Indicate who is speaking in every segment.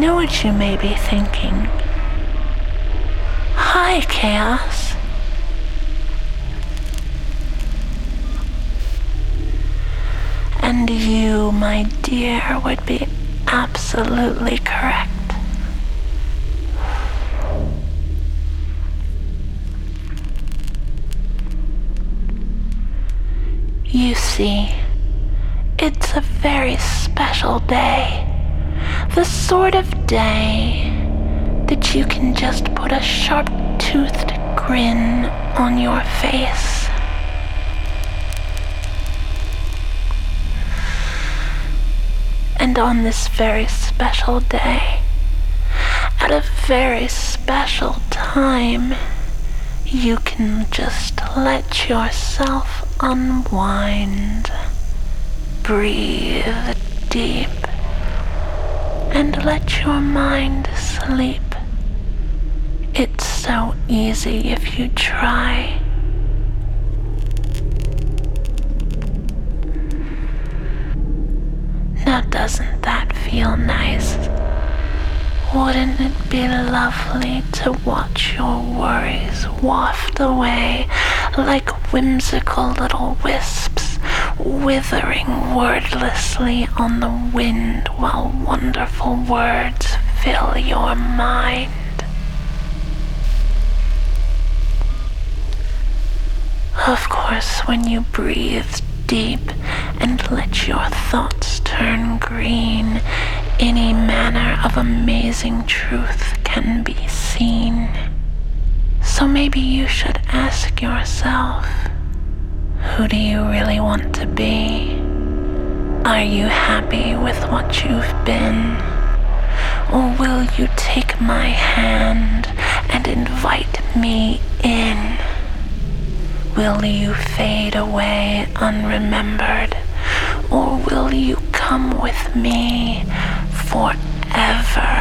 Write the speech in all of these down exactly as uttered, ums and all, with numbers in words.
Speaker 1: know what you may be thinking. Hi, Chaos. And you, my dear, would be absolutely correct. You see, it's a very special day. The sort of day that you can just put a sharp-toothed grin on your face. And on this very special day, at a very special time, you can just let yourself unwind, breathe deep, and let your mind sleep. It's so easy if you try. Now doesn't that feel nice? Wouldn't it be lovely to watch your worries waft away like whimsical little wisps, withering wordlessly on the wind while wonderful words fill your mind? Of course, when you breathe deep and let your thoughts turn green, any manner of amazing truth can be seen. So maybe you should ask yourself, who do you really want to be? Are you happy with what you've been? Or will you take my hand and invite me in? Will you fade away unremembered? Or will you come with me forever?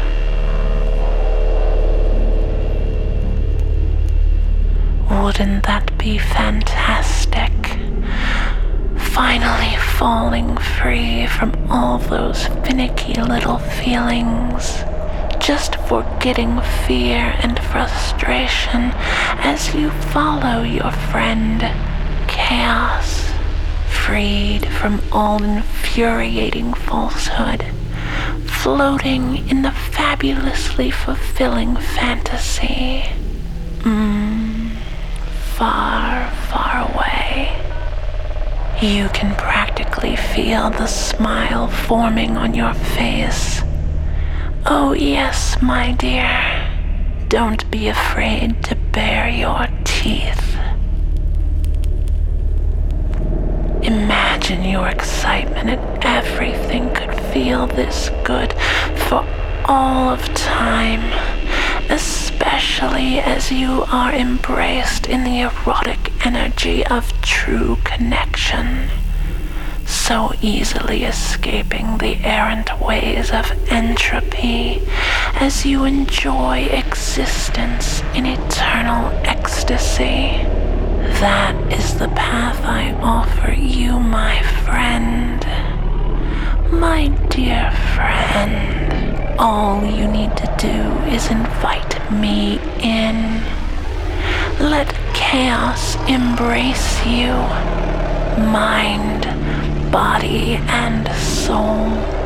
Speaker 1: Wouldn't that be fantastic? Finally falling free from all those finicky little feelings, just forgetting fear and frustration as you follow your friend, Chaos, freed from all infuriating falsehood, floating in the fabulously fulfilling fantasy. Mmm, far, far away. You can practically feel the smile forming on your face. Oh yes, my dear, don't be afraid to bare your teeth. Imagine your excitement and everything could feel this good for all of time, especially as you are embraced in the erotic energy of true connection, so easily escaping the errant ways of entropy as you enjoy existence in eternal ecstasy. That is the path I offer you, my friend. My dear friend, all you need to do is invite me in. Let chaos embrace you, mind, body, and soul.